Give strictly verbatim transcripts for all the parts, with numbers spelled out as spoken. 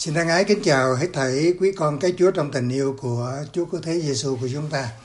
Xin thân ái kính chào hết thảy quý con cái Chúa trong tình yêu của Chúa Cứu Thế Giêsu của chúng ta.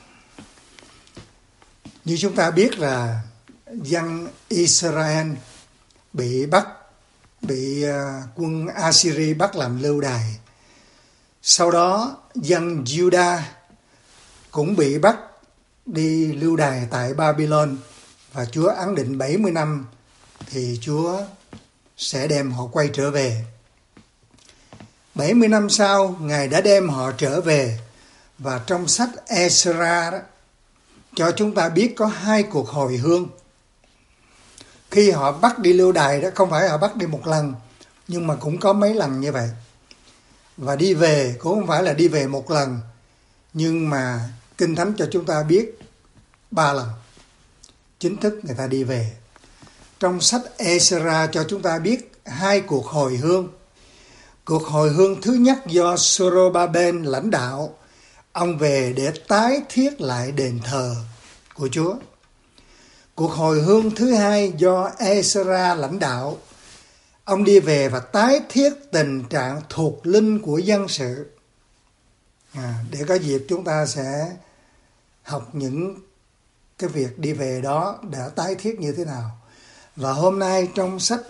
Như chúng ta biết là dân Israel bị bắt, bị quân Assyria bắt làm lưu đày. Sau đó dân Judah cũng bị bắt đi lưu đày tại Babylon, và Chúa ấn định bảy mươi năm thì Chúa sẽ đem họ quay trở về. bảy mươi năm sau, Ngài đã đem họ trở về, và trong sách Ezra đó, cho chúng ta biết có hai cuộc hồi hương. Khi họ bắt đi lưu đày đó, không phải họ bắt đi một lần, nhưng mà cũng có mấy lần như vậy. Và đi về cũng không phải là đi về một lần, nhưng mà Kinh Thánh cho chúng ta biết ba lần chính thức người ta đi về. Trong sách Ezra cho chúng ta biết hai cuộc hồi hương. Cuộc hồi hương thứ nhất do Zorobabel lãnh đạo, ông về để tái thiết lại đền thờ của Chúa. Cuộc hồi hương thứ hai do Ezra lãnh đạo, ông đi về và tái thiết tình trạng thuộc linh của dân sự. À, để có dịp chúng ta sẽ học những cái việc đi về đó đã tái thiết như thế nào. Và hôm nay trong sách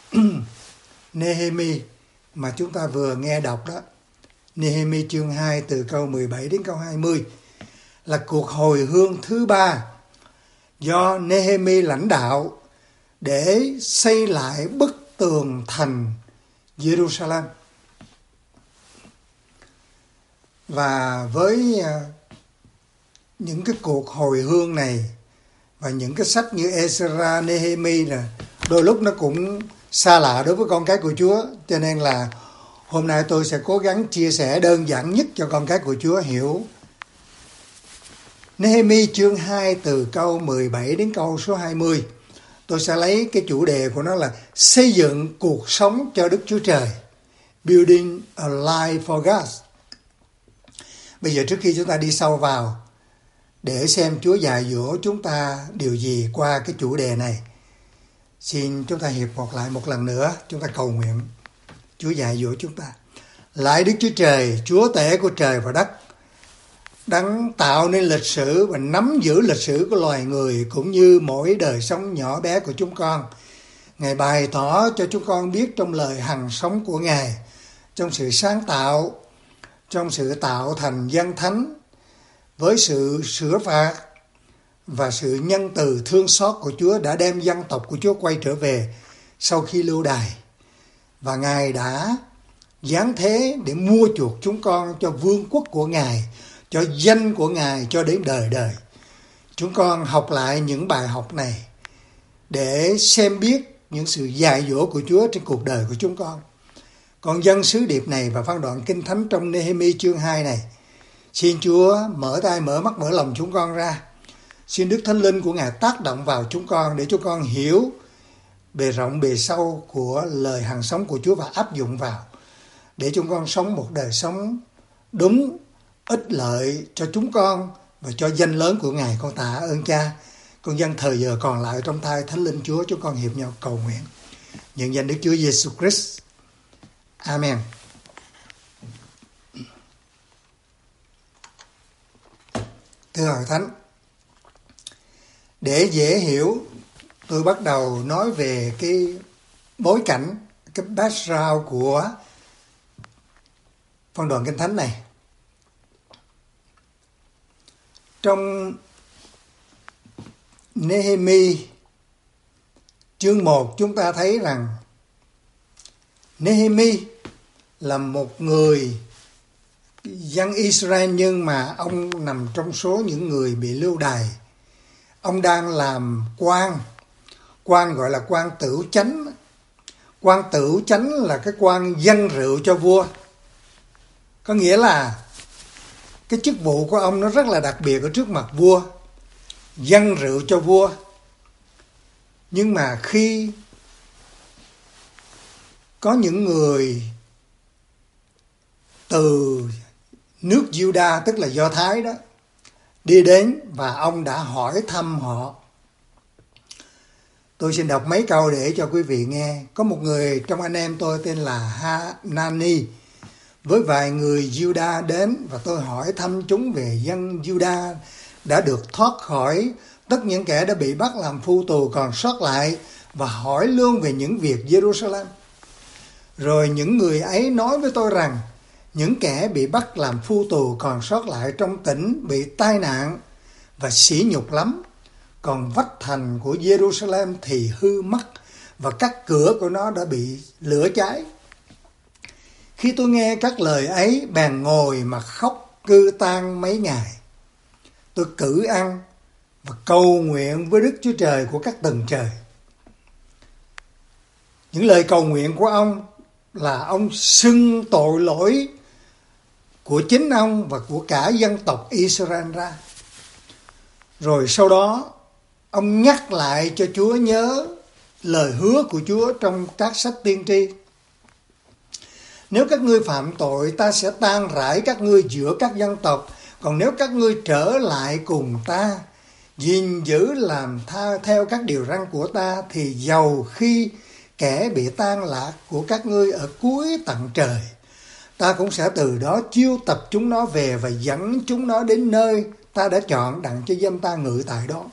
Nehemi mà chúng ta vừa nghe đọc đó, Nehemi chương hai từ câu mười bảy đến câu hai mươi, là cuộc hồi hương thứ ba do Nehemi lãnh đạo để xây lại bức tường thành Jerusalem. Và với những cái cuộc hồi hương này và những cái sách như Ezra, Nehemi là đôi lúc nó cũng xa lạ đối với con cái của Chúa, cho nên là hôm nay tôi sẽ cố gắng chia sẻ đơn giản nhất cho con cái của Chúa hiểu. Nehemi chương hai từ câu mười bảy đến câu số hai mươi. Tôi sẽ lấy cái chủ đề của nó là xây dựng cuộc sống cho Đức Chúa Trời. Building a life for God. Bây giờ trước khi chúng ta đi sâu vào để xem Chúa dạy dỗ chúng ta điều gì qua cái chủ đề này, xin chúng ta hiệp một lại một lần nữa, chúng ta cầu nguyện. Chúa dạy dỗ chúng ta. Lạy Đức Chúa Trời, Chúa tể của trời và đất, Đấng tạo nên lịch sử và nắm giữ lịch sử của loài người cũng như mỗi đời sống nhỏ bé của chúng con. Ngài bày tỏ cho chúng con biết trong lời hằng sống của Ngài, trong sự sáng tạo, trong sự tạo thành dân thánh, với sự sửa phạt và sự nhân từ thương xót của Chúa đã đem dân tộc của Chúa quay trở về sau khi lưu đày. Và Ngài đã giáng thế để mua chuộc chúng con cho vương quốc của Ngài, cho danh của Ngài cho đến đời đời. Chúng con học lại những bài học này để xem biết những sự dạy dỗ của Chúa trên cuộc đời của chúng con. Con dân sứ điệp này và phân đoạn Kinh Thánh trong Nehemi chương hai này, xin Chúa mở tay, mở mắt, mở lòng chúng con ra. Xin Đức Thánh Linh của Ngài tác động vào chúng con để chúng con hiểu bề rộng bề sâu của lời hằng sống của Chúa và áp dụng vào, để chúng con sống một đời sống đúng, ích lợi cho chúng con và cho danh lớn của Ngài. Con tạ ơn Cha. Con dâng thời giờ còn lại trong tay Thánh Linh Chúa, chúng con hiệp nhau cầu nguyện. Nhân danh Đức Chúa Giêsu Christ. Amen. Thưa Hội Thánh, để dễ hiểu, tôi bắt đầu nói về cái bối cảnh, cái background của phân đoạn Kinh Thánh này. Trong Nehemi chương một chúng ta thấy rằng Nehemi là một người dân Israel, nhưng mà ông nằm trong số những người bị lưu đày. Ông đang làm quan, quan gọi là quan tửu chánh. Quan tửu chánh là cái quan dâng rượu cho vua. Có nghĩa là cái chức vụ của ông nó rất là đặc biệt ở trước mặt vua, dâng rượu cho vua. Nhưng mà khi có những người từ nước Judah, tức là Do Thái đó, đi đến và ông đã hỏi thăm họ. Tôi xin đọc mấy câu để cho quý vị nghe. Có một người trong anh em tôi tên là Hanani, với vài người Juda đến và tôi hỏi thăm chúng về dân Juda đã được thoát khỏi tất những kẻ đã bị bắt làm phu tù còn sót lại, và hỏi luôn về những việc Jerusalem. Rồi những người ấy nói với tôi rằng những kẻ bị bắt làm phu tù còn sót lại trong tỉnh bị tai nạn và sỉ nhục lắm, còn vách thành của Jerusalem thì hư mất và các cửa của nó đã bị lửa cháy. Khi tôi nghe các lời ấy, bèn ngồi mà khóc cư tan mấy ngày. Tôi cử ăn và cầu nguyện với Đức Chúa Trời của các tầng trời. Những lời cầu nguyện của ông là ông xưng tội lỗi của chính ông và của cả dân tộc Israel ra. Rồi sau đó, ông nhắc lại cho Chúa nhớ lời hứa của Chúa trong các sách tiên tri. Nếu các ngươi phạm tội, ta sẽ tan rải các ngươi giữa các dân tộc. Còn nếu các ngươi trở lại cùng ta, gìn giữ làm tha theo các điều răn của ta, thì dầu khi kẻ bị tan lạc của các ngươi ở cuối tận trời, ta cũng sẽ từ đó chiêu tập chúng nó về và dẫn chúng nó đến nơi ta đã chọn đặng cho dân ta ngự tại đó.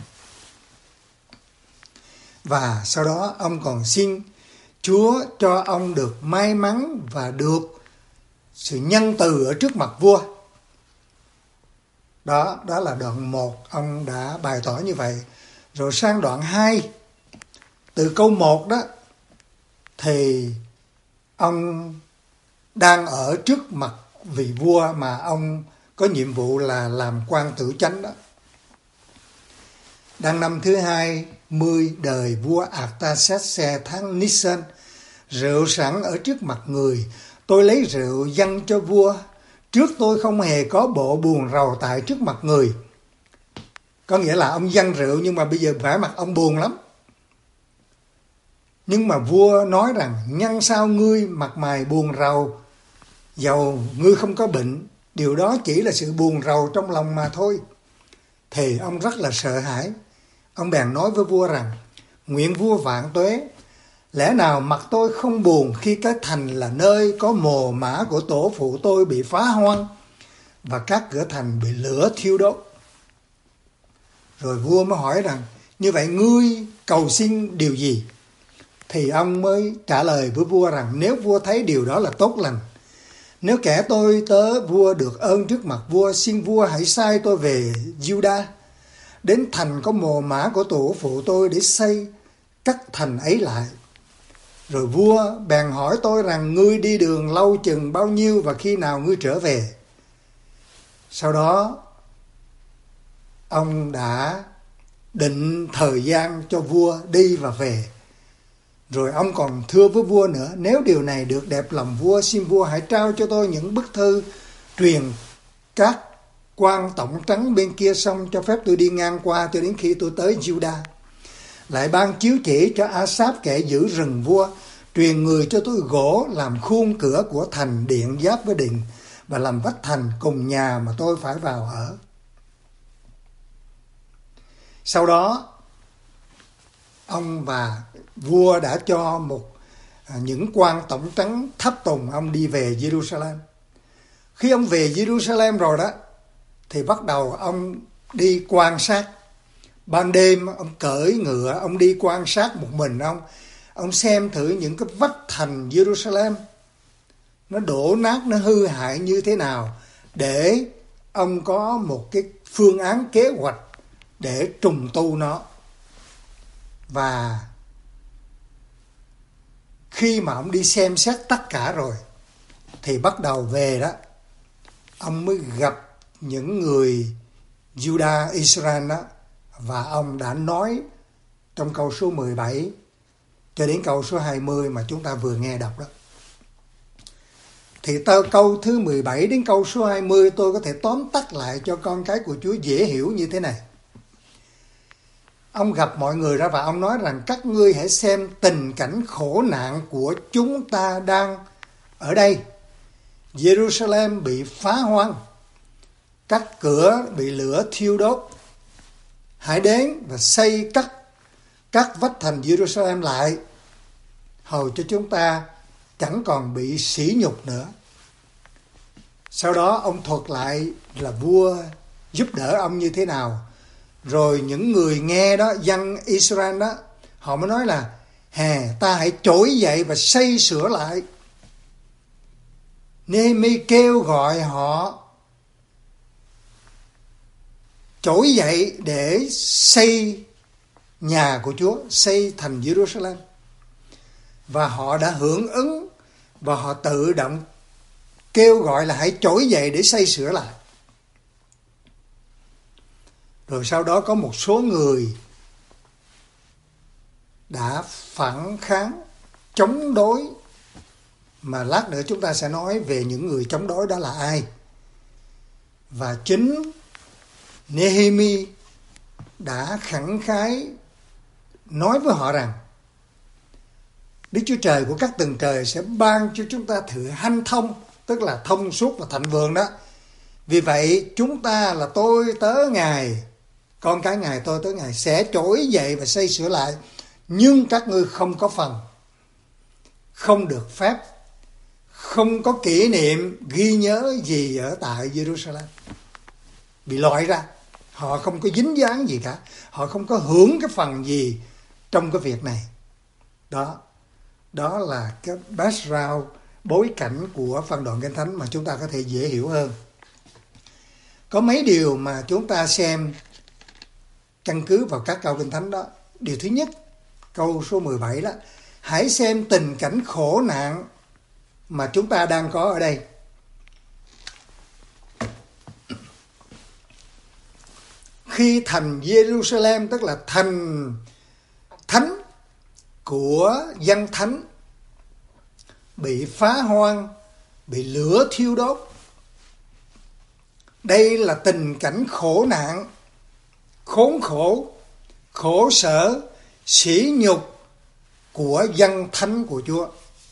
Và sau đó ông còn xin Chúa cho ông được may mắn và được sự nhân từ ở trước mặt vua. Đó, đó là đoạn một, ông đã bày tỏ như vậy. Rồi sang đoạn hai, từ câu một đó, thì ông đang ở trước mặt vị vua mà ông có nhiệm vụ là làm quan tử chánh đó. Đang năm thứ hai mươi đời vua Artaxerxes tháng Nisan, rượu sẵn ở trước mặt người, tôi lấy rượu dâng cho vua. Trước tôi không hề có bộ buồn rầu tại trước mặt người. Có nghĩa là ông dâng rượu nhưng mà bây giờ vẻ mặt ông buồn lắm. Nhưng mà vua nói rằng nhân sao ngươi mặt mày buồn rầu, dầu ngươi không có bệnh, điều đó chỉ là sự buồn rầu trong lòng mà thôi. Thì ông rất là sợ hãi. Ông bèn nói với vua rằng, nguyện vua vạn tuế, lẽ nào mặt tôi không buồn khi cái thành là nơi có mồ mả của tổ phụ tôi bị phá hoang và các cửa thành bị lửa thiêu đốt. Rồi vua mới hỏi rằng, như vậy ngươi cầu xin điều gì? Thì ông mới trả lời với vua rằng, nếu vua thấy điều đó là tốt lành, nếu kẻ tôi tớ vua được ơn trước mặt vua, xin vua hãy sai tôi về Juda, đến thành có mồ mả của tổ phụ tôi để xây các thành ấy lại. Rồi vua bèn hỏi tôi rằng, ngươi đi đường lâu chừng bao nhiêu và khi nào ngươi trở về? Sau đó, ông đã định thời gian cho vua đi và về. Rồi ông còn thưa với vua nữa, nếu điều này được đẹp lòng vua, xin vua hãy trao cho tôi những bức thư truyền các quan tổng trấn bên kia sông, cho phép tôi đi ngang qua cho đến khi tôi tới Juda. Lại ban chiếu chỉ cho Asap kẻ giữ rừng vua, truyền người cho tôi gỗ làm khuôn cửa của thành điện giáp với điện, và làm vách thành cùng nhà mà tôi phải vào ở. Sau đó, ông và vua đã cho một những quan tổng trấn tháp tùng ông đi về Jerusalem. Khi ông về Jerusalem rồi đó, thì bắt đầu ông đi quan sát. Ban đêm ông cởi ngựa, ông đi quan sát một mình ông. Ông xem thử những cái vách thành Jerusalem nó đổ nát, nó hư hại như thế nào, để ông có một cái phương án kế hoạch để trùng tu nó. Và khi mà ông đi xem xét tất cả rồi, thì bắt đầu về đó, ông mới gặp những người Juda, Israel đó, và ông đã nói trong câu số mười bảy cho đến câu số hai mươi mà chúng ta vừa nghe đọc đó. Thì từ câu thứ mười bảy đến câu số hai mươi tôi có thể tóm tắt lại cho con cái của Chúa dễ hiểu như thế này. Ông gặp mọi người ra và ông nói rằng, các ngươi hãy xem tình cảnh khổ nạn của chúng ta đang ở đây. Jerusalem bị phá hoang, các cửa bị lửa thiêu đốt. Hãy đến và xây các, các vách thành Jerusalem lại, hầu cho chúng ta chẳng còn bị sỉ nhục nữa. Sau đó ông thuật lại là vua giúp đỡ ông như thế nào. Rồi những người nghe đó, dân Israel đó, họ mới nói là hè, ta hãy trỗi dậy và xây sửa lại. Nehemi kêu gọi họ trỗi dậy để xây nhà của Chúa, xây thành Jerusalem. Và họ đã hưởng ứng và họ tự động kêu gọi là hãy trỗi dậy để xây sửa lại. Rồi sau đó có một số người đã phản kháng, chống đối, mà lát nữa chúng ta sẽ nói về những người chống đối đó là ai. Và chính Nehemi đã khẳng khái nói với họ rằng Đức Chúa Trời của các tầng trời sẽ ban cho chúng ta sự hanh thông, tức là thông suốt và thịnh vượng đó. Vì vậy chúng ta là tôi tớ Ngài, con cái Ngài tôi tớ Ngài sẽ trỗi dậy và xây sửa lại, nhưng các ngươi không có phần, không được phép, không có kỷ niệm ghi nhớ gì ở tại Jerusalem. Bị loại ra, họ không có dính dáng gì cả, họ không có hưởng cái phần gì trong cái việc này. Đó, đó là cái background, bối cảnh của phân đoạn Kinh Thánh mà chúng ta có thể dễ hiểu hơn. Có mấy điều mà chúng ta xem căn cứ vào các câu Kinh Thánh đó. Điều thứ nhất, câu số mười bảy đó, hãy xem tình cảnh khổ nạn mà chúng ta đang có ở đây. Khi thành Jerusalem, tức là thành thánh của dân thánh, bị phá hoang, bị lửa thiêu đốt. Đây là tình cảnh khổ nạn, khốn khổ, khổ sở, sỉ nhục của dân thánh của Chúa.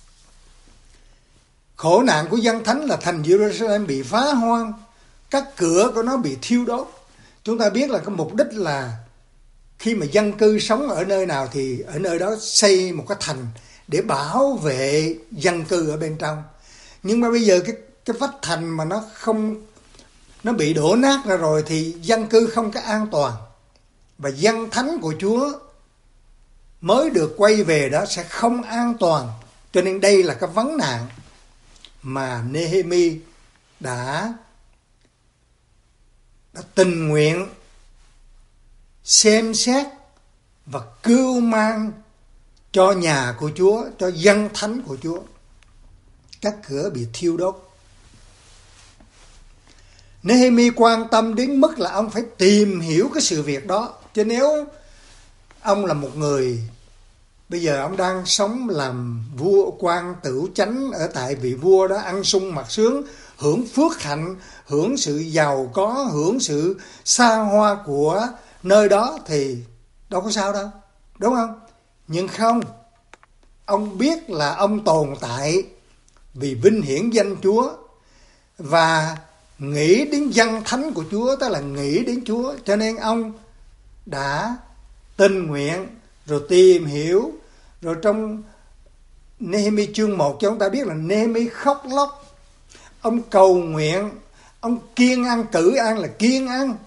Khổ nạn của dân thánh là thành Jerusalem bị phá hoang, các cửa của nó bị thiêu đốt. Chúng ta biết là cái mục đích là khi mà dân cư sống ở nơi nào thì ở nơi đó xây một cái thành để bảo vệ dân cư ở bên trong. Nhưng mà bây giờ cái cái vách thành mà nó không, nó bị đổ nát ra rồi thì dân cư không có an toàn. Và dân thánh của Chúa mới được quay về đó sẽ không an toàn. Cho nên đây là cái vấn nạn mà Nehemi đã, đã tình nguyện xem xét và cưu mang cho nhà của Chúa, cho dân thánh của Chúa. Các cửa bị thiêu đốt. Nehemi quan tâm đến mức là ông phải tìm hiểu cái sự việc đó. Chứ nếu ông là một người, bây giờ ông đang sống làm vua quan tửu chánh ở tại vị vua đó, ăn sung mặc sướng, hưởng phước hạnh, hưởng sự giàu có, hưởng sự xa hoa của nơi đó thì đâu có sao đâu, đúng không? Nhưng không, ông biết là ông tồn tại vì vinh hiển danh Chúa và nghĩ đến dân thánh của Chúa, tức là nghĩ đến Chúa. Cho nên ông đã tình nguyện rồi tìm hiểu. Rồi trong Nehemi chương một cho chúng ta biết là Nehemi khóc lóc, ông cầu nguyện, ông kiên ăn, cử ăn là kiên ăn.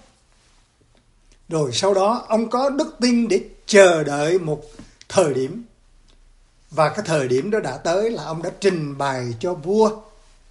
Rồi sau đó ông có đức tin để chờ đợi một thời điểm. Và cái thời điểm đó đã tới là ông đã trình bày cho vua.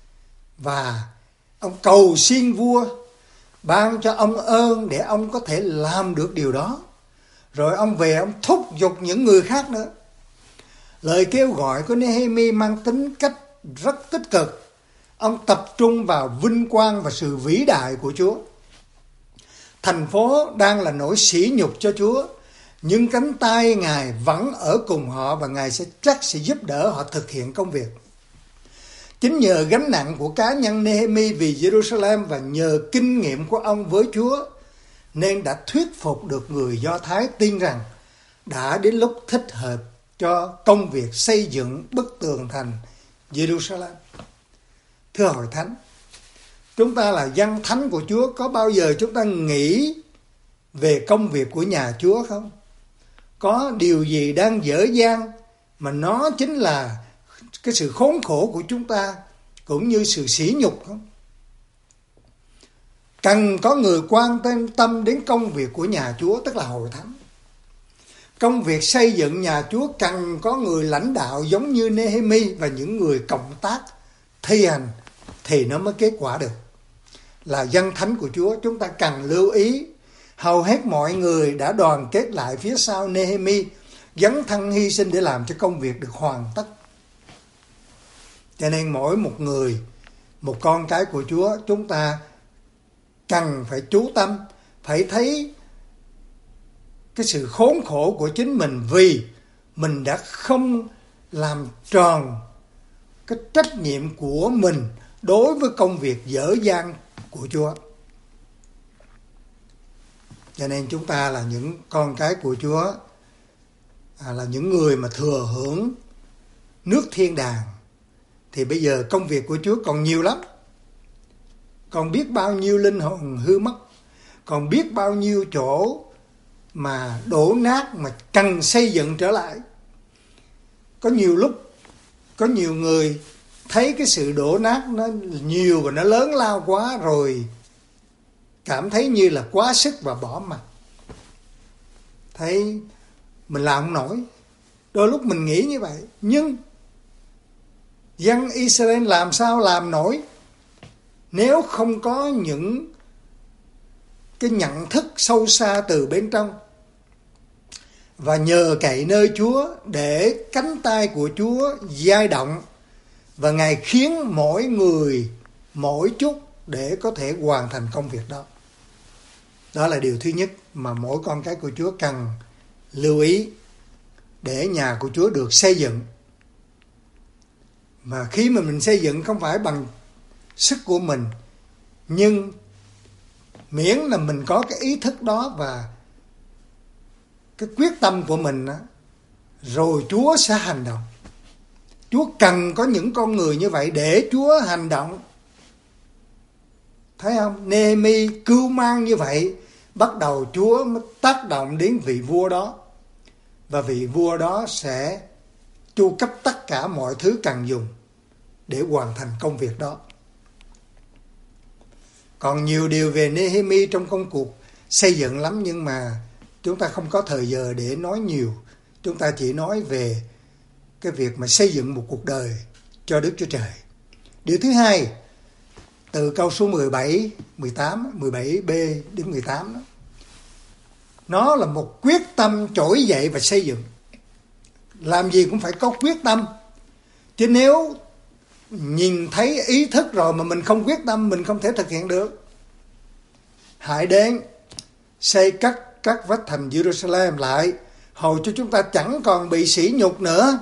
Và ông cầu xin vua ban cho ông ơn để ông có thể làm được điều đó. Rồi ông về ông thúc giục những người khác nữa. Lời kêu gọi của Nehemi mang tính cách rất tích cực. Ông tập trung vào vinh quang và sự vĩ đại của Chúa. Thành phố đang là nỗi sỉ nhục cho Chúa, nhưng cánh tay Ngài vẫn ở cùng họ và Ngài sẽ chắc sẽ giúp đỡ họ thực hiện công việc. Chính nhờ gánh nặng của cá nhân Nehemi vì Jerusalem và nhờ kinh nghiệm của ông với Chúa nên đã thuyết phục được người Do Thái tin rằng đã đến lúc thích hợp cho công việc xây dựng bức tường thành Jerusalem. Thưa hội thánh, chúng ta là dân thánh của Chúa, có bao giờ chúng ta nghĩ về công việc của nhà Chúa không? Có điều gì đang dở dang mà nó chính là cái sự khốn khổ của chúng ta cũng như sự sỉ nhục không? cần có người quan tâm đến công việc của nhà Chúa, tức là hội thánh. Công việc xây dựng nhà Chúa cần có người lãnh đạo giống như Nehemi và những người cộng tác thi hành thì nó mới kết quả được. Là dân thánh của Chúa, chúng ta cần lưu ý hầu hết mọi người đã đoàn kết lại phía sau Nehemi, dấn thân hy sinh để làm cho công việc được hoàn tất. Cho nên mỗi một người, một con cái của Chúa, chúng ta cần phải chú tâm, phải thấy cái sự khốn khổ của chính mình vì mình đã không làm tròn cái trách nhiệm của mình đối với công việc dở dang của Chúa. Cho nên chúng ta là những con cái của Chúa, à, là những người mà thừa hưởng nước thiên đàng, thì bây giờ công việc của Chúa còn nhiều lắm. Còn biết bao nhiêu linh hồn hư mất, còn biết bao nhiêu chỗ mà đổ nát mà cần xây dựng trở lại. Có nhiều lúc, có nhiều người thấy cái sự đổ nát nó nhiều và nó lớn lao quá rồi cảm thấy như là quá sức và bỏ mặc. Thấy mình làm không nổi. Đôi lúc mình nghĩ như vậy. Nhưng dân Israel làm sao làm nổi nếu không có những cái nhận thức sâu xa từ bên trong, và nhờ cậy nơi Chúa để cánh tay của Chúa dai động, và Ngài khiến mỗi người mỗi chút để có thể hoàn thành công việc đó. Đó là điều thứ nhất mà mỗi con cái của Chúa cần lưu ý để nhà của Chúa được xây dựng. Mà khi mà mình xây dựng không phải bằng sức của mình, nhưng miễn là mình có cái ý thức đó và cái quyết tâm của mình đó, rồi Chúa sẽ hành động. Chúa cần có những con người như vậy để Chúa hành động. Thấy không? Nehemi cưu mang như vậy, bắt đầu Chúa mới tác động đến vị vua đó. Và vị vua đó sẽ chu cấp tất cả mọi thứ cần dùng để hoàn thành công việc đó. Còn nhiều điều về Nehemi trong công cuộc xây dựng lắm, nhưng mà chúng ta không có thời giờ để nói nhiều. Chúng ta chỉ nói về cái việc mà xây dựng một cuộc đời cho Đức Chúa Trời. Điều thứ hai, từ câu số mười bảy, mười tám, mười bảy b đến mười tám đó. Nó là một quyết tâm trỗi dậy và xây dựng. Làm gì cũng phải có quyết tâm. Chứ nếu nhìn thấy ý thức rồi mà mình không quyết tâm, mình không thể thực hiện được. Hãy đến xây cất các vách thành Jerusalem lại, hầu cho chúng ta chẳng còn bị sỉ nhục nữa.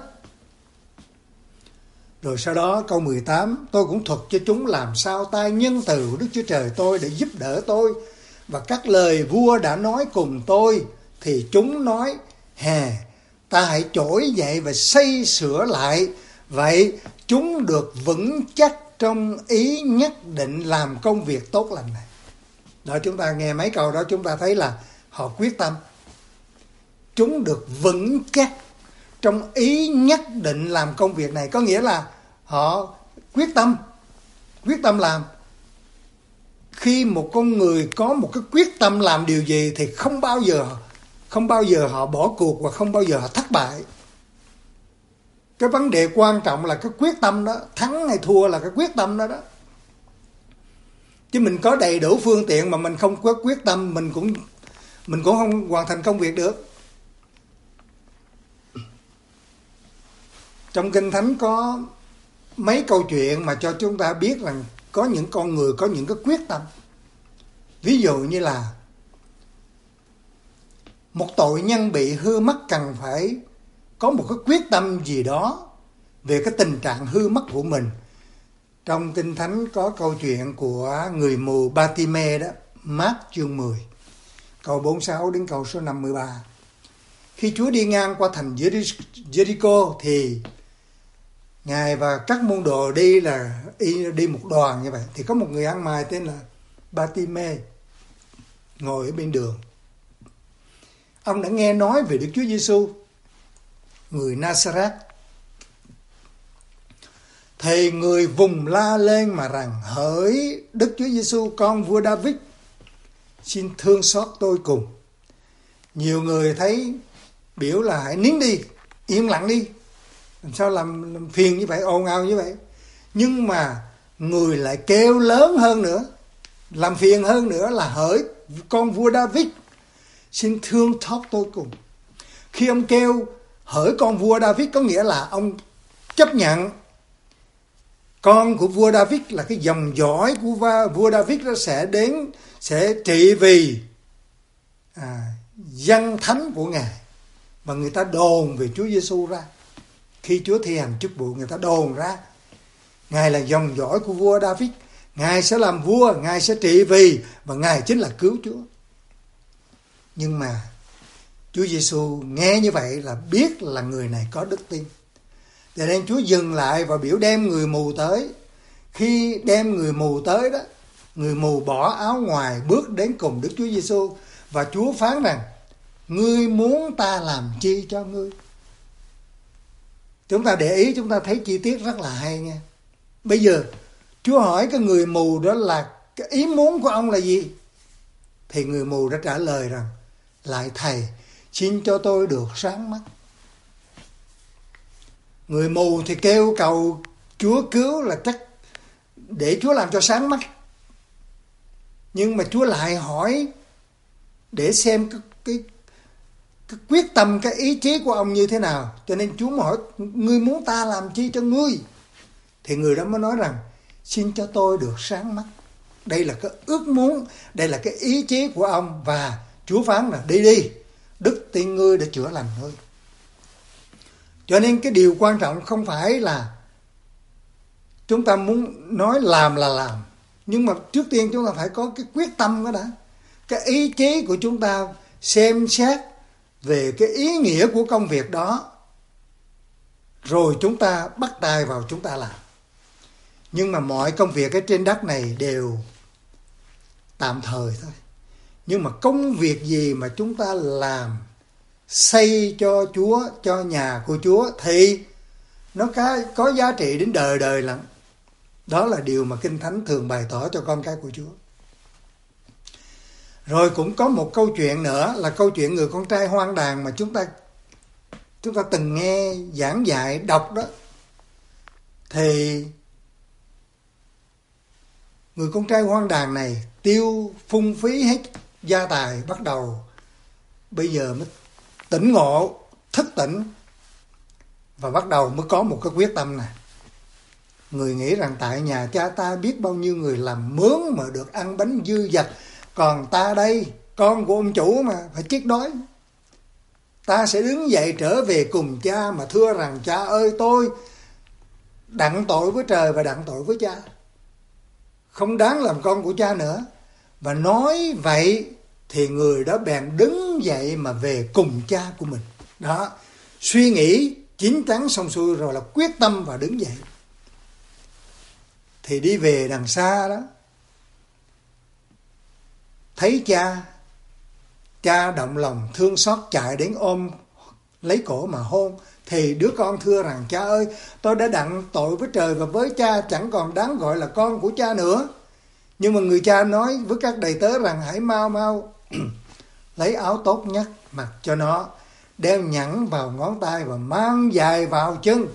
Rồi sau đó câu mười tám, tôi cũng thuật cho chúng làm sao tay nhân từ của Đức Chúa Trời tôi để giúp đỡ tôi. Và các lời vua đã nói cùng tôi, thì chúng nói, hè, ta hãy trỗi dậy và xây sửa lại. Vậy chúng được vững chắc trong ý nhất định làm công việc tốt lành này. Đó, chúng ta nghe mấy câu đó chúng ta thấy là họ quyết tâm. Chúng được vững chắc trong ý nhất định làm công việc này. Có nghĩa là họ quyết tâm, quyết tâm làm. Khi một con người có một cái quyết tâm làm điều gì thì không bao giờ, không bao giờ họ bỏ cuộc và không bao giờ họ thất bại. Cái vấn đề quan trọng là cái quyết tâm đó, thắng hay thua là cái quyết tâm đó đó. Chứ mình có đầy đủ phương tiện mà mình không có quyết tâm, mình cũng mình cũng không hoàn thành công việc được. Trong Kinh Thánh có mấy câu chuyện mà cho chúng ta biết rằng có những con người có những cái quyết tâm. Ví dụ như là một tội nhân bị hư mất cần phải có một cái quyết tâm gì đó về cái tình trạng hư mất của mình. Trong Kinh Thánh có câu chuyện của người mù Ba-ti-mê đó, Mác chương mười, câu bốn mươi sáu đến câu số năm mươi ba. Khi Chúa đi ngang qua thành Jericho thì Ngài và các môn đồ đi là đi một đoàn như vậy. Thì có một người ăn mày tên là Ba-ti-mê ngồi ở bên đường. Ông đã nghe nói về Đức Chúa Giêsu, người Nazareth. Thì người vùng la lên mà rằng: hỡi Đức Chúa Giêsu con vua David, xin thương xót tôi cùng. Nhiều người thấy biểu là hãy nín đi, im lặng đi, làm sao làm, làm phiền như vậy, ồn ào như vậy. Nhưng mà người lại kêu lớn hơn nữa, làm phiền hơn nữa là hỡi con vua David, xin thương xót tôi cùng. Khi ông kêu hỡi con vua David có nghĩa là ông chấp nhận con của vua David là cái dòng dõi của vua David nó sẽ đến, sẽ trị vì à, dân thánh của Ngài. Mà người ta đồn về Chúa Giêsu ra. Khi Chúa thi hành chức vụ, người ta đồn ra Ngài là dòng dõi của vua David, Ngài sẽ làm vua, Ngài sẽ trị vì, và Ngài chính là cứu Chúa. Nhưng mà Chúa Giêsu nghe như vậy là biết là người này có đức tin. Cho nên Chúa dừng lại và biểu đem người mù tới. Khi đem người mù tới đó, người mù bỏ áo ngoài bước đến cùng Đức Chúa Giêsu và Chúa phán rằng: ngươi muốn ta làm chi cho ngươi? Chúng ta để ý, chúng ta thấy chi tiết rất là hay nha. Bây giờ Chúa hỏi cái người mù đó là cái ý muốn của ông là gì? Thì người mù đã trả lời rằng: lạy Thầy, xin cho tôi được sáng mắt. Người mù thì kêu cầu Chúa cứu là chắc để Chúa làm cho sáng mắt. Nhưng mà Chúa lại hỏi để xem cái, cái, cái quyết tâm, cái ý chí của ông như thế nào. Cho nên Chúa mới hỏi: ngươi muốn ta làm chi cho ngươi? Thì người đó mới nói rằng: xin cho tôi được sáng mắt. Đây là cái ước muốn, đây là cái ý chí của ông. Và Chúa phán là: đi đi, đức tin ngươi đã chữa lành ngươi. Cho nên cái điều quan trọng không phải là chúng ta muốn nói làm là làm, nhưng mà trước tiên chúng ta phải có cái quyết tâm đó đã. Cái ý chí của chúng ta xem xét về cái ý nghĩa của công việc đó, rồi chúng ta bắt tay vào chúng ta làm. Nhưng mà mọi công việc ở trên đất này đều tạm thời thôi. Nhưng mà công việc gì mà chúng ta làm xây cho Chúa, cho nhà của Chúa thì nó có, có giá trị đến đời đời lận. Đó là điều mà Kinh Thánh thường bày tỏ cho con cái của Chúa. Rồi cũng có một câu chuyện nữa là câu chuyện người con trai hoang đàn mà chúng ta chúng ta từng nghe giảng dạy đọc đó. Thì người con trai hoang đàn này tiêu phung phí hết gia tài, bắt đầu bây giờ mới tỉnh ngộ, thức tỉnh, và bắt đầu mới có một cái quyết tâm này. Người nghĩ rằng tại nhà cha ta biết bao nhiêu người làm mướn mà được ăn bánh dư dật, còn ta đây, con của ông chủ mà phải chết đói. Ta sẽ đứng dậy trở về cùng cha mà thưa rằng: cha ơi, tôi đặng tội với trời và đặng tội với cha, không đáng làm con của cha nữa. Và nói vậy thì người đó bèn đứng dậy mà về cùng cha của mình. Đó, suy nghĩ chín chắn xong xuôi rồi là quyết tâm và đứng dậy. Thì đi về đằng xa đó, thấy cha, cha động lòng thương xót chạy đến ôm lấy cổ mà hôn. Thì đứa con thưa rằng: cha ơi, tôi đã đặng tội với trời và với cha, chẳng còn đáng gọi là con của cha nữa. Nhưng mà người cha nói với các đầy tớ rằng: hãy mau mau lấy áo tốt nhất mặc cho nó, đeo nhẫn vào ngón tay và mang giày vào chân.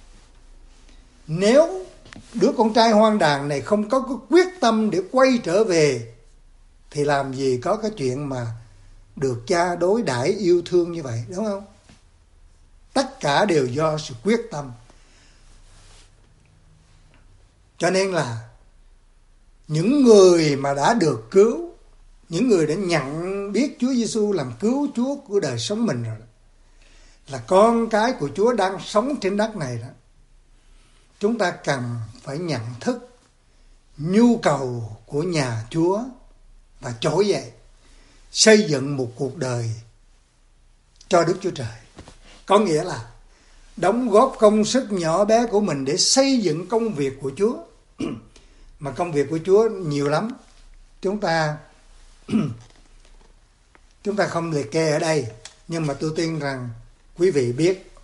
Nếu đứa con trai hoang đàn này không có cái quyết tâm để quay trở về thì làm gì có cái chuyện mà được cha đối đãi yêu thương như vậy, đúng không? Tất cả đều do sự quyết tâm. Cho nên là những người mà đã được cứu, những người đã nhận biết Chúa Giêsu làm cứu Chúa của đời sống mình rồi, là con cái của Chúa đang sống trên đất này đó, chúng ta cần phải nhận thức nhu cầu của nhà Chúa và trỗi dậy xây dựng một cuộc đời cho Đức Chúa Trời. Có nghĩa là đóng góp công sức nhỏ bé của mình để xây dựng công việc của Chúa. Mà công việc của Chúa nhiều lắm. Chúng ta chúng ta không liệt kê ở đây, nhưng mà tôi tin rằng quý vị biết.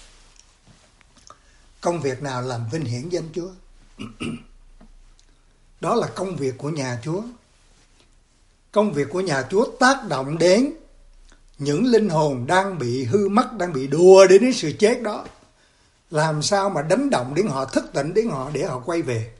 Công việc nào làm vinh hiển danh Chúa? Đó là công việc của nhà Chúa. Công việc của nhà Chúa tác động đến những linh hồn đang bị hư mất, đang bị đùa đến đến sự chết đó. Làm sao mà đánh động đến họ, thức tỉnh đến họ để họ quay về.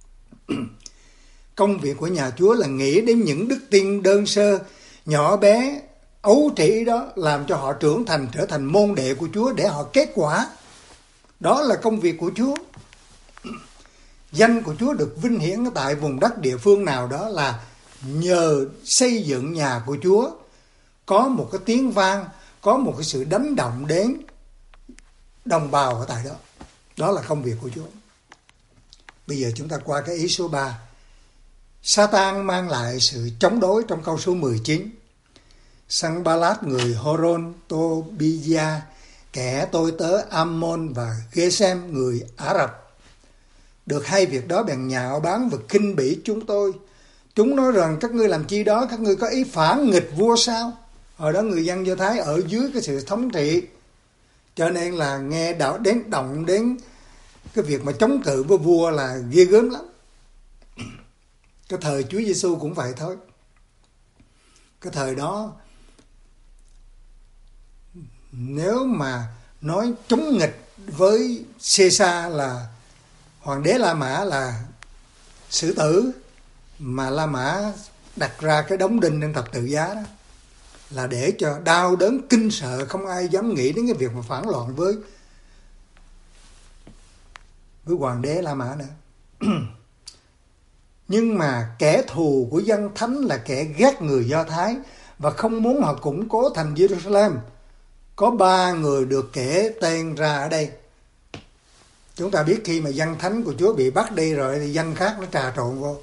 Công việc của nhà Chúa là nghĩ đến những đức tin đơn sơ, nhỏ bé, ấu trĩ đó, làm cho họ trưởng thành, trở thành môn đệ của Chúa để họ kết quả. Đó là công việc của Chúa. Danh của Chúa được vinh hiển tại vùng đất địa phương nào đó là nhờ xây dựng nhà của Chúa, có một cái tiếng vang, có một cái sự đánh động đến đồng bào ở tại đó. Đó là công việc của Chúa. Bây giờ chúng ta qua cái ý số ba. Satan mang lại sự chống đối trong câu số mười chín. Sanballat người Horon, Tobia, kẻ tôi tớ Ammon và Gesem người Ả Rập được hay việc đó bèn nhạo báng và khinh bỉ chúng tôi. Chúng nói rằng các ngươi làm chi đó, các ngươi có ý phản nghịch vua sao? Hồi đó người dân Do Thái ở dưới cái sự thống trị, cho nên là nghe đạo đến động đến cái việc mà chống cự với vua là ghê gớm lắm. Cái thời Chúa Giêsu cũng vậy thôi. Cái thời đó nếu mà nói chống nghịch với Caesar là hoàng đế La Mã là xử tử, mà La Mã đặt ra cái đóng đinh trên thập tự giá đó là để cho đau đớn kinh sợ, không ai dám nghĩ đến cái việc mà phản loạn với với hoàng đế La Mã nữa. Nhưng mà kẻ thù của dân thánh là kẻ ghét người Do Thái và không muốn họ củng cố thành Jerusalem. Có ba người được kể tên ra ở đây. Chúng ta biết khi mà dân thánh của Chúa bị bắt đi rồi thì dân khác nó trà trộn vô.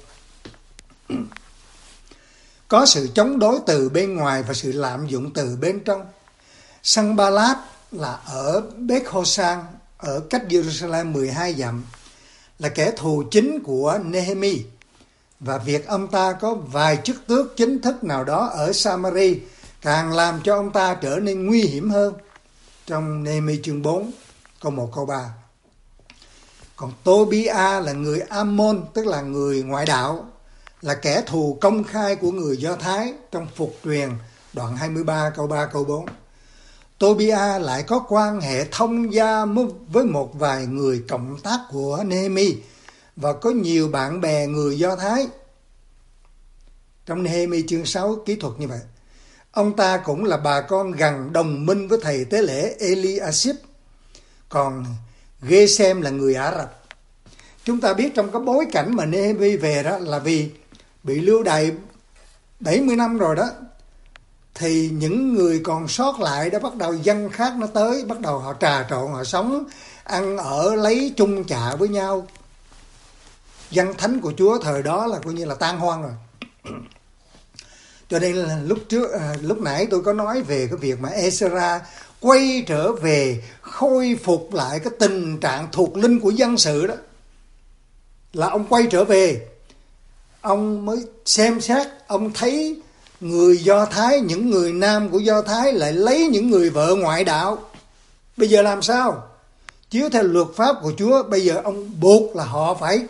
Có sự chống đối từ bên ngoài và sự lạm dụng từ bên trong. Sanballat là ở Beth Hosan, ở cách Jerusalem mười hai dặm, là kẻ thù chính của Nehemi. Và việc ông ta có vài chức tước chính thức nào đó ở Samari càng làm cho ông ta trở nên nguy hiểm hơn. Trong Nehemi chương bốn, câu một câu ba. Còn Tobia là người Ammon, tức là người ngoại đạo, là kẻ thù công khai của người Do Thái trong Phục Truyền đoạn hai mươi ba câu ba câu bốn. Tobia lại có quan hệ thông gia với một vài người cộng tác của Nehemi và có nhiều bạn bè người Do Thái. Trong Nehemi chương sáu kỹ thuật như vậy. Ông ta cũng là bà con gần đồng minh với thầy tế lễ Eliashib. Còn Gesem là người Ả Rập. Chúng ta biết trong cái bối cảnh mà Nehemi về đó là vì bị lưu đày bảy mươi năm rồi đó, thì những người còn sót lại đó bắt đầu dân khác nó tới, bắt đầu họ trà trộn, họ sống ăn ở lấy chung chạ với nhau. Dân thánh của Chúa thời đó là coi như là tan hoang rồi. Cho nên là lúc trước à, lúc nãy tôi có nói về cái việc mà Ezra quay trở về khôi phục lại cái tình trạng thuộc linh của dân sự đó, là ông quay trở về, ông mới xem xét, ông thấy người Do Thái, những người nam của Do Thái lại lấy những người vợ ngoại đạo. Bây giờ làm sao? Chiếu theo luật pháp của Chúa, bây giờ ông buộc là họ phải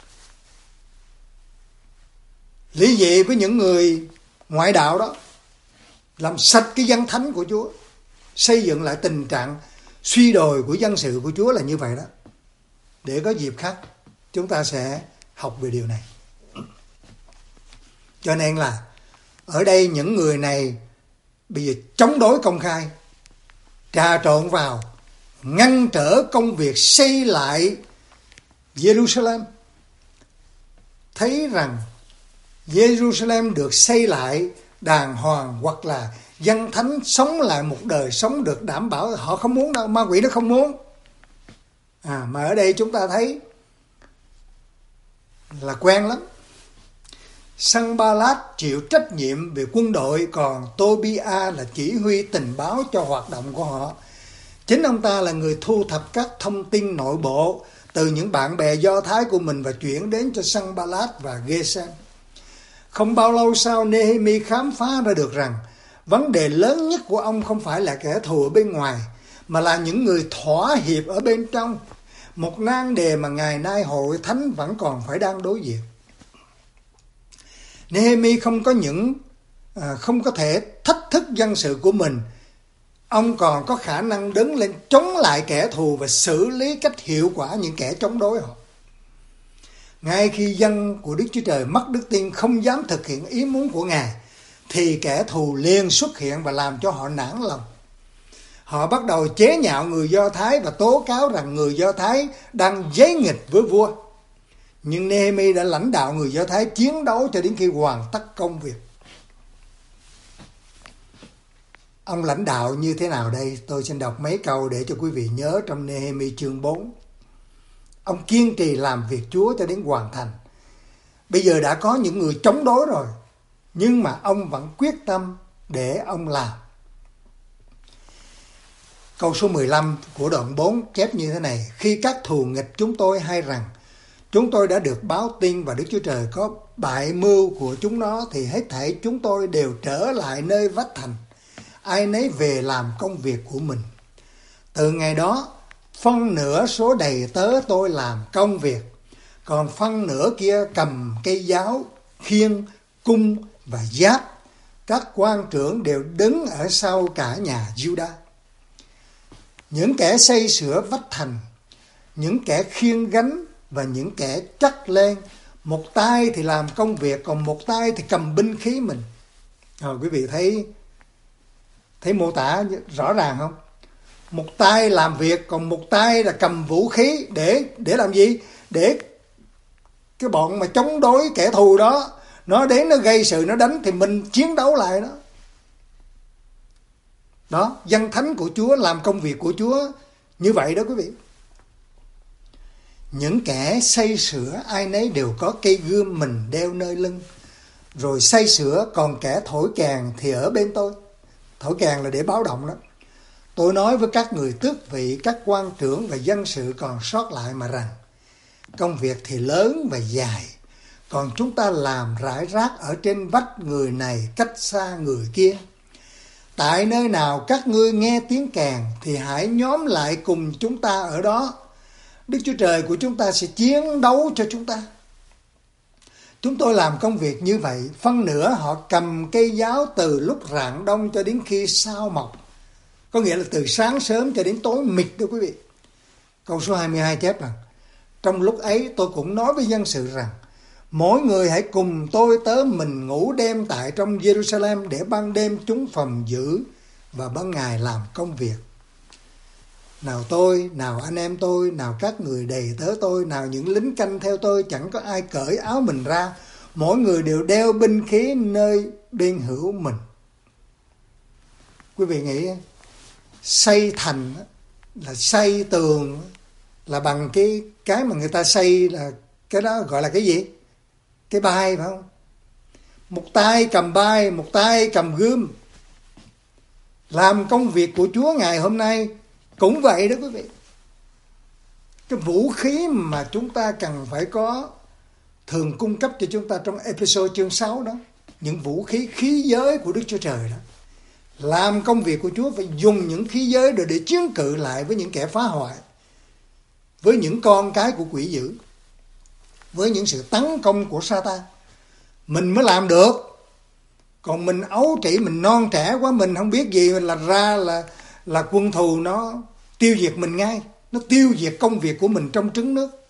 ly dị với những người ngoại đạo đó, làm sạch cái dân thánh của Chúa, xây dựng lại tình trạng suy đồi của dân sự của Chúa là như vậy đó. Để có dịp khác chúng ta sẽ học về điều này. Cho nên là ở đây những người này bây giờ chống đối công khai, trà trộn vào, ngăn trở công việc xây lại Jerusalem. Thấy rằng Jerusalem được xây lại đàng hoàng, hoặc là dân thánh sống lại một đời sống được đảm bảo, họ không muốn đâu, ma quỷ nó không muốn. À, mà ở đây chúng ta thấy là quen lắm. Sanballat chịu trách nhiệm về quân đội, còn Tobia là chỉ huy tình báo cho hoạt động của họ. Chính ông ta là người thu thập các thông tin nội bộ từ những bạn bè Do Thái của mình và chuyển đến cho Sanballat và Gesem. Không bao lâu sau, Nehemi khám phá ra được rằng vấn đề lớn nhất của ông không phải là kẻ thù ở bên ngoài, mà là những người thỏa hiệp ở bên trong. Một nan đề mà ngày nay hội thánh vẫn còn phải đang đối diện. Nehemi không có những à, không có thể thách thức dân sự của mình. Ông còn có khả năng đứng lên chống lại kẻ thù và xử lý cách hiệu quả những kẻ chống đối họ. Ngay khi dân của Đức Chúa Trời mất đức tin, không dám thực hiện ý muốn của Ngài, thì kẻ thù liền xuất hiện và làm cho họ nản lòng. Họ bắt đầu chế nhạo người Do Thái và tố cáo rằng người Do Thái đang giấy nghịch với vua. Nhưng Nehemi đã lãnh đạo người Do Thái chiến đấu cho đến khi hoàn tất công việc. Ông lãnh đạo như thế nào đây? Tôi xin đọc mấy câu để cho quý vị nhớ trong Nehemi chương bốn. Ông kiên trì làm việc Chúa cho đến hoàn thành. Bây giờ đã có những người chống đối rồi, nhưng mà ông vẫn quyết tâm để ông làm. Câu số mười lăm của đoạn bốn chép như thế này: khi các thù nghịch chúng tôi hay rằng chúng tôi đã được báo tin và Đức Chúa Trời có bại mưu của chúng nó, thì hết thảy chúng tôi đều trở lại nơi vách thành, ai nấy về làm công việc của mình. Từ ngày đó, phân nửa số đầy tớ tôi làm công việc, còn phân nửa kia cầm cây giáo, khiên, cung và giáp. Các quan trưởng đều đứng ở sau cả nhà Judah. Những kẻ xây sửa vách thành, những kẻ khiêng gánh và những kẻ chắc lên, một tay thì làm công việc, còn một tay thì cầm binh khí mình. Rồi quý vị thấy thấy mô tả rõ ràng không? Một tay làm việc, còn một tay là cầm vũ khí để để làm gì? Để cái bọn mà chống đối kẻ thù đó, nó đến nó gây sự, nó đánh thì mình chiến đấu lại đó. Đó, dân thánh của Chúa làm công việc của Chúa như vậy đó quý vị. Những kẻ xây sửa ai nấy đều có cây gươm mình đeo nơi lưng, rồi xây sửa, còn kẻ thổi kèn thì ở bên tôi. Thổi kèn là để báo động đó. Tôi nói với các người tước vị, các quan trưởng và dân sự còn sót lại mà rằng, công việc thì lớn và dài, còn chúng ta làm rải rác ở trên vách, người này cách xa người kia. Tại nơi nào các ngươi nghe tiếng kèn thì hãy nhóm lại cùng chúng ta ở đó. Đức Chúa Trời của chúng ta sẽ chiến đấu cho chúng ta. Chúng tôi làm công việc như vậy, phân nửa họ cầm cây giáo từ lúc rạng đông cho đến khi sao mọc. Có nghĩa là từ sáng sớm cho đến tối mịt đó quý vị. Câu số hai mươi hai chép rằng, trong lúc ấy tôi cũng nói với dân sự rằng, mỗi người hãy cùng tôi tớ mình ngủ đêm tại trong Jerusalem, để ban đêm chúng phòng giữ và ban ngày làm công việc. Nào tôi, nào anh em tôi, nào các người đầy tớ tôi, nào những lính canh theo tôi, chẳng có ai cởi áo mình ra, mỗi người đều đeo binh khí nơi bên hữu mình. Quý vị nghĩ xây thành là xây tường là bằng cái cái mà người ta xây, là cái đó gọi là cái gì? Cái bay phải không? Một tay cầm bay, một tay cầm gươm. Làm công việc của Chúa ngày hôm nay cũng vậy đó quý vị. Cái vũ khí mà chúng ta cần phải có thường cung cấp cho chúng ta trong episode chương sáu đó, những vũ khí khí giới của Đức Chúa Trời đó. Làm công việc của Chúa phải dùng những khí giới để, để chiến cự lại với những kẻ phá hoại, với những con cái của quỷ dữ, với những sự tấn công của Satan. Mình mới làm được. Còn mình ấu trĩ, mình non trẻ quá, mình không biết gì là ra là là quân thù nó tiêu diệt mình ngay, nó tiêu diệt công việc của mình trong trứng nước.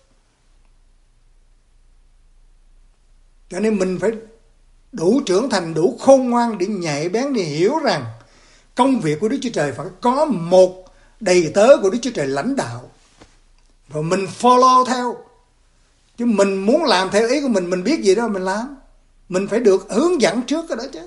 Cho nên mình phải đủ trưởng thành, đủ khôn ngoan để nhạy bén, để hiểu rằng công việc của Đức Chúa Trời phải có một đầy tớ của Đức Chúa Trời lãnh đạo, và mình follow theo. Chứ mình muốn làm theo ý của mình, mình biết gì đâu mình làm. Mình phải được hướng dẫn trước cái đó chứ.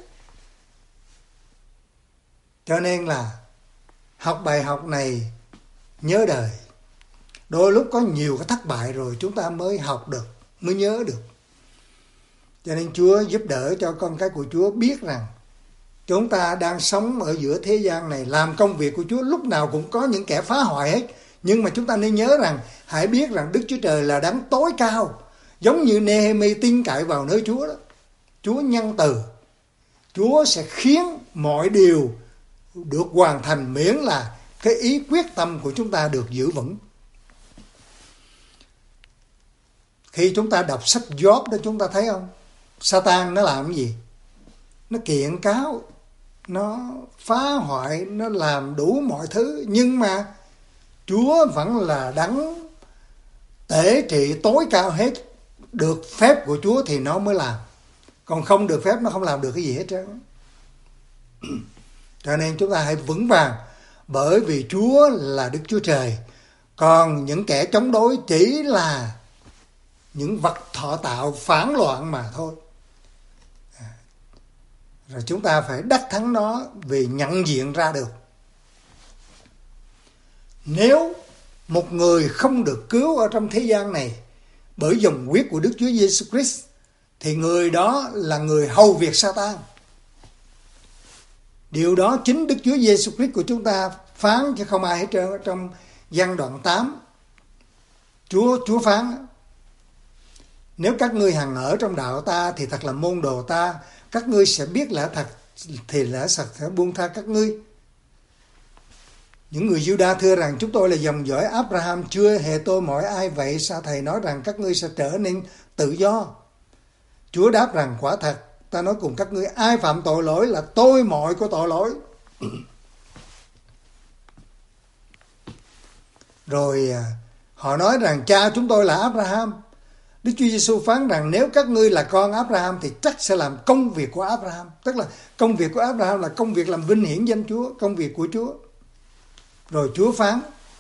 Cho nên là học bài học này nhớ đời. Đôi lúc có nhiều cái thất bại rồi chúng ta mới học được, mới nhớ được. Cho nên Chúa giúp đỡ cho con cái của Chúa biết rằng chúng ta đang sống ở giữa thế gian này, làm công việc của Chúa, lúc nào cũng có những kẻ phá hoại hết. Nhưng mà chúng ta nên nhớ rằng, hãy biết rằng Đức Chúa Trời là đấng tối cao. Giống như Nehemi tin cậy vào nơi Chúa đó. Chúa nhân từ. Chúa sẽ khiến mọi điều được hoàn thành, miễn là cái ý quyết tâm của chúng ta được giữ vững. Khi chúng ta đọc sách Job đó, chúng ta thấy không? Satan nó làm cái gì? Nó kiện cáo, nó phá hoại, nó làm đủ mọi thứ. Nhưng mà Chúa vẫn là đấng tể trị tối cao hết. Được phép của Chúa thì nó mới làm. Còn không được phép nó không làm được cái gì hết trơn. Cho nên chúng ta hãy vững vàng, bởi vì Chúa là Đức Chúa Trời. Còn những kẻ chống đối chỉ là những vật thọ tạo phản loạn mà thôi. Rồi chúng ta phải đắc thắng nó vì nhận diện ra được. Nếu một người không được cứu ở trong thế gian này bởi dòng huyết của Đức Chúa Giêsu Christ, thì người đó là người hầu việc Satan. Điều đó chính Đức Chúa Giêsu Christ của chúng ta phán, chứ không ai hết trơn. Trong Giăng đoạn tám, Chúa Chúa phán: nếu các ngươi hằng ở trong đạo ta thì thật là môn đồ ta, các ngươi sẽ biết lẽ thật thì lẽ thật sẽ buông tha các ngươi. Những người Giu-đa thưa rằng chúng tôi là dòng dõi Abraham, chưa hề tôi mọi ai, vậy sao thầy nói rằng các ngươi sẽ trở nên tự do? Chúa đáp rằng quả thật ta nói cùng các ngươi, ai phạm tội lỗi là tôi mọi của tội lỗi. Rồi họ nói rằng cha chúng tôi là Abraham. Đức Chúa Giêsu phán rằng nếu các ngươi là con Abraham thì chắc sẽ làm công việc của Abraham. Tức là công việc của Abraham là công việc làm vinh hiển danh Chúa, công việc của Chúa. Rồi Chúa phán: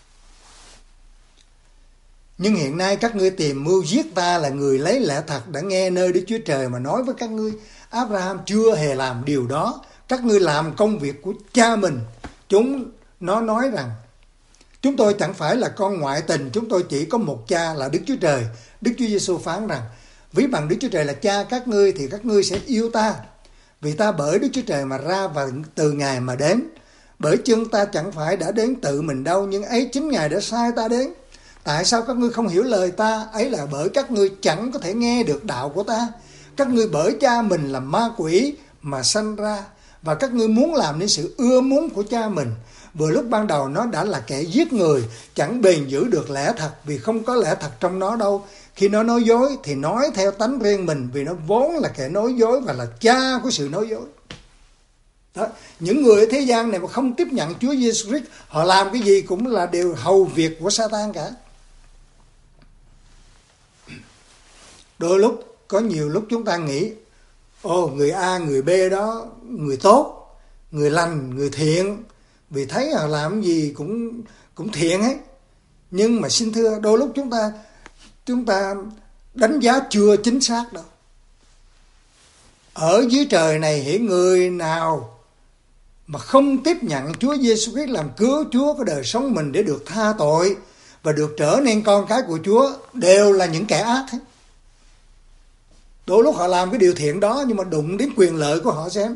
nhưng hiện nay các ngươi tìm mưu giết ta, là người lấy lẽ thật đã nghe nơi Đức Chúa Trời mà nói với các ngươi. Abraham chưa hề làm điều đó, các ngươi làm công việc của cha mình. Chúng nó nói rằng chúng tôi chẳng phải là con ngoại tình, chúng tôi chỉ có một cha là Đức Chúa Trời. Đức Chúa Giêsu phán rằng ví bằng Đức Chúa Trời là cha các ngươi thì các ngươi sẽ yêu ta, vì ta bởi Đức Chúa Trời mà ra và từ Ngài mà đến. Bởi chưng ta chẳng phải đã đến tự mình đâu, nhưng ấy chính Ngài đã sai ta đến. Tại sao các ngươi không hiểu lời ta? Ấy là bởi các ngươi chẳng có thể nghe được đạo của ta. Các ngươi bởi cha mình là ma quỷ mà sanh ra, và các ngươi muốn làm nên sự ưa muốn của cha mình. Vừa lúc ban đầu nó đã là kẻ giết người, chẳng bền giữ được lẽ thật, vì không có lẽ thật trong nó đâu. Khi nó nói dối thì nói theo tánh riêng mình, vì nó vốn là kẻ nói dối và là cha của sự nói dối. Đó. Những người ở thế gian này mà không tiếp nhận Chúa Giêsu Christ, họ làm cái gì cũng là đều hầu việc của Satan cả. Đôi lúc, có nhiều lúc chúng ta nghĩ, ồ, người A, người B đó, người tốt, người lành, người thiện, vì thấy họ làm gì cũng cũng thiện ấy. Nhưng mà xin thưa, đôi lúc chúng ta chúng ta đánh giá chưa chính xác đâu. Ở dưới trời này hiện người nào mà không tiếp nhận Chúa Giêsu Christ làm cứu Chúa của đời sống mình để được tha tội và được trở nên con cái của Chúa, đều là những kẻ ác hết. Đôi lúc họ làm cái điều thiện đó, nhưng mà đụng đến quyền lợi của họ xem,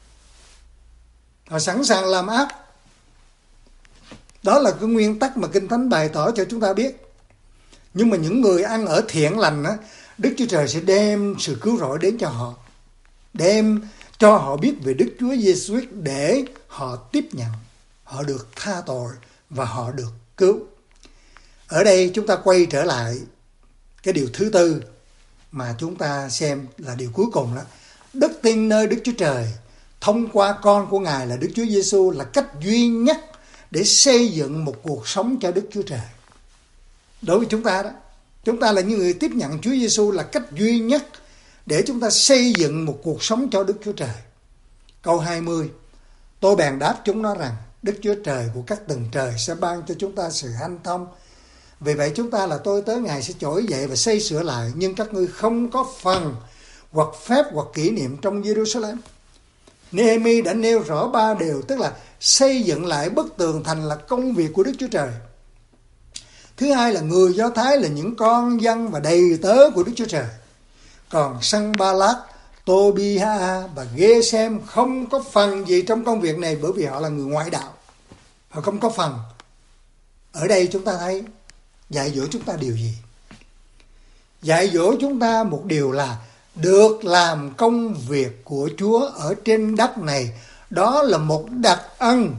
họ sẵn sàng làm ác. Đó là cái nguyên tắc mà Kinh Thánh bày tỏ cho chúng ta biết. Nhưng mà những người ăn ở thiện lành á, Đức Chúa Trời sẽ đem sự cứu rỗi đến cho họ, đem cho họ biết về Đức Chúa Giêsu Christ để họ tiếp nhận, họ được tha tội và họ được cứu. Ở đây chúng ta quay trở lại cái điều thứ tư mà chúng ta xem là điều cuối cùng đó. Đức tin nơi Đức Chúa Trời thông qua con của Ngài là Đức Chúa Giêsu là cách duy nhất để xây dựng một cuộc sống cho Đức Chúa Trời. Đối với chúng ta đó, chúng ta là những người tiếp nhận Chúa Giêsu là cách duy nhất để chúng ta xây dựng một cuộc sống cho Đức Chúa Trời. Câu hai mươi: tôi bèn đáp chúng nó rằng Đức Chúa Trời của các tầng trời sẽ ban cho chúng ta sự hanh thông. Vì vậy chúng ta là tôi tớ Ngài sẽ trỗi dậy và xây sửa lại, nhưng các ngươi không có phần hoặc phép hoặc kỷ niệm trong Jerusalem. Nehemi đã nêu rõ ba điều, tức là xây dựng lại bức tường thành là công việc của Đức Chúa Trời. Thứ hai là người Do Thái là những con dân và đầy tớ của Đức Chúa Trời. Còn Sanballat, Tobia và Gesem không có phần gì trong công việc này, bởi vì họ là người ngoại đạo, họ không có phần. Ở đây chúng ta thấy dạy dỗ chúng ta điều gì? Dạy dỗ chúng ta một điều là được làm công việc của Chúa ở trên đất này, đó là một đặc ân,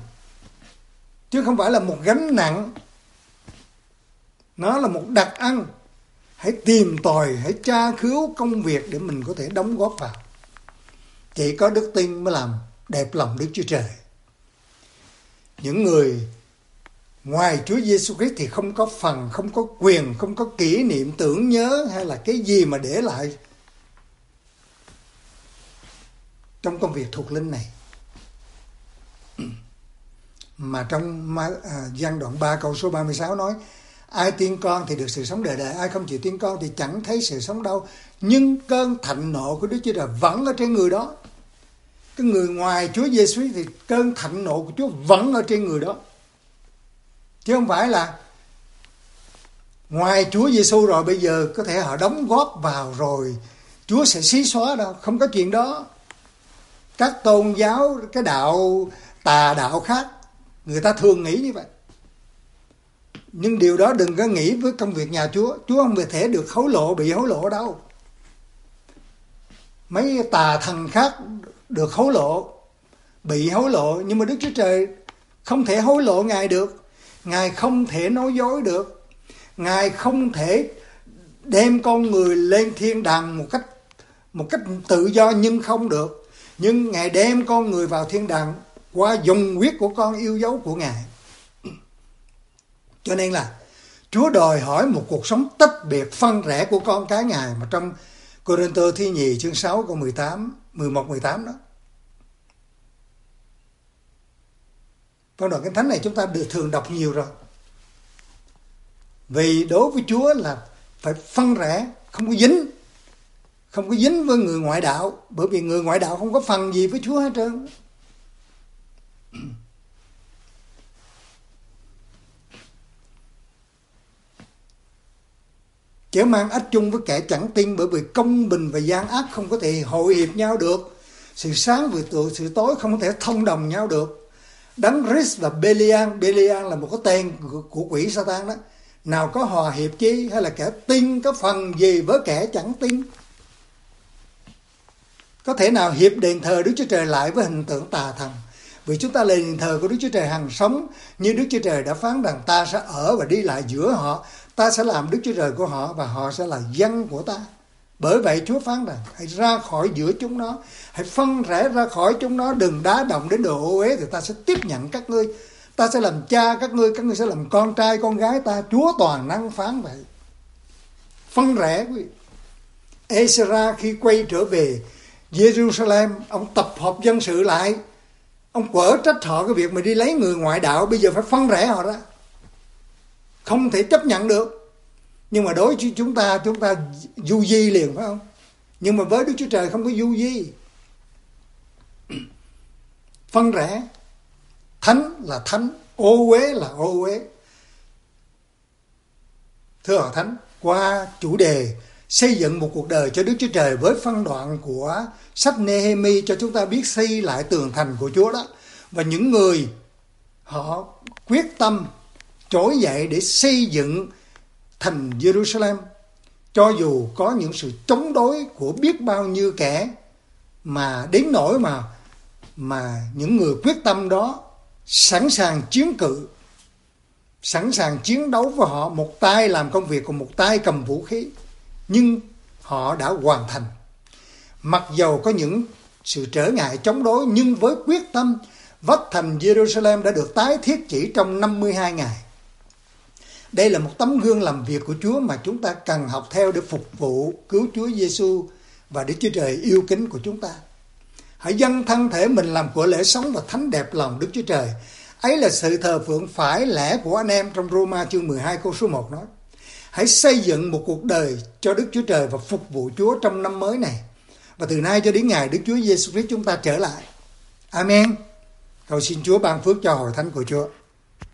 chứ không phải là một gánh nặng. Nó là một đặc ân. hãy tìm tòi, hãy tra cứu công việc để mình có thể đóng góp vào. Chỉ có đức tin mới làm đẹp lòng Đức Chúa Trời. Những người ngoài Chúa Giêsu Christ thì không có phần, không có quyền, không có kỷ niệm tưởng nhớ hay là cái gì mà để lại trong công việc thuộc linh này. Mà trong Giăng đoạn ba câu số ba mươi sáu nói: ai tin con thì được sự sống đời đời, ai không chịu tin con thì chẳng thấy sự sống đâu. Nhưng cơn thạnh nộ của Đức Chúa Trời vẫn ở trên người đó. Cái người ngoài Chúa Giêsu thì cơn thạnh nộ của Chúa vẫn ở trên người đó. Chứ không phải là ngoài Chúa Giêsu rồi bây giờ có thể họ đóng góp vào rồi Chúa sẽ xí xóa đâu. Không có chuyện đó. Các tôn giáo, cái đạo tà đạo khác, người ta thường nghĩ như vậy. Nhưng điều đó đừng có nghĩ với công việc nhà Chúa. Chúa không thể được hối lộ, bị hối lộ đâu. Mấy tà thần khác được hối lộ, bị hối lộ. Nhưng mà Đức Chúa Trời không thể hối lộ Ngài được. Ngài không thể nói dối được. Ngài không thể đem con người lên thiên đàng một cách một cách tự do nhưng không được. Nhưng Ngài đem con người vào thiên đàng qua dùng huyết của con yêu dấu của Ngài. Cho nên là Chúa đòi hỏi một cuộc sống tách biệt phân rẽ của con cái Ngài, mà trong Cô-rinh-tô thứ nhì chương sáu câu mười tám, mười một mười tám đó. Trong đoạn Kinh Thánh này chúng ta được thường đọc nhiều rồi. Vì đối với Chúa là phải phân rẽ, không có dính, không có dính với người ngoại đạo, bởi vì người ngoại đạo không có phần gì với Chúa hết trơn. Chớ mang ách chung với kẻ chẳng tin, bởi vì công bình và gian ác không có thể hội hiệp nhau được. Sự sáng và sự tối không có thể thông đồng nhau được. Đấng Christ và Belial, Belial là một cái tên của quỷ Satan đó. Nào có hòa hiệp chi, hay là kẻ tin có phần gì với kẻ chẳng tin? Có thể nào hiệp đền thờ Đức Chúa Trời lại với hình tượng tà thần? Vì chúng ta là đền thờ của Đức Chúa Trời hằng sống, như Đức Chúa Trời đã phán rằng ta sẽ ở và đi lại giữa họ, ta sẽ làm Đức Chúa Trời của họ và họ sẽ là dân của ta. Bởi vậy Chúa phán rằng hãy ra khỏi giữa chúng nó, hãy phân rẽ ra khỏi chúng nó, đừng đá động đến đồ ô uế, thì ta sẽ tiếp nhận các ngươi, ta sẽ làm cha các ngươi, các ngươi sẽ làm con trai con gái ta. Chúa toàn năng phán vậy. Phân rẽ quý vị. Ezra khi quay trở về Jerusalem, ông tập hợp dân sự lại, ông quở trách họ cái việc mà đi lấy người ngoại đạo, bây giờ phải phân rẽ họ ra, không thể chấp nhận được. Nhưng mà đối với chúng ta, chúng ta du di liền, phải không? Nhưng mà với Đức Chúa Trời không có du di. Phân rẽ. Thánh là thánh, ô uế là ô uế. Thưa họ thánh, qua chủ đề xây dựng một cuộc đời cho Đức Chúa Trời với phân đoạn của sách Nehemi cho chúng ta biết xây lại tường thành của Chúa đó. Và những người họ quyết tâm trỗi dậy để xây dựng thành Jerusalem, cho dù có những sự chống đối của biết bao nhiêu kẻ, mà đến nỗi mà mà những người quyết tâm đó sẵn sàng chiến cự, sẵn sàng chiến đấu với họ, một tay làm công việc còn một tay cầm vũ khí, nhưng họ đã hoàn thành. Mặc dầu có những sự trở ngại chống đối, nhưng với quyết tâm, vách thành Jerusalem đã được tái thiết chỉ trong năm mươi hai ngày. Đây là một tấm gương làm việc của Chúa mà chúng ta cần học theo để phục vụ cứu Chúa Giêsu và Đức Chúa Trời yêu kính của chúng ta. Hãy dâng thân thể mình làm của lễ sống và thánh đẹp lòng Đức Chúa Trời. Ấy là sự thờ phượng phải lẽ của anh em, trong Roma chương mười hai câu số một nói. Hãy xây dựng một cuộc đời cho Đức Chúa Trời và phục vụ Chúa trong năm mới này. Và từ nay cho đến ngày Đức Chúa Giêsu Christ chúng ta trở lại. Amen. Cầu xin Chúa ban phước cho hội thánh của Chúa.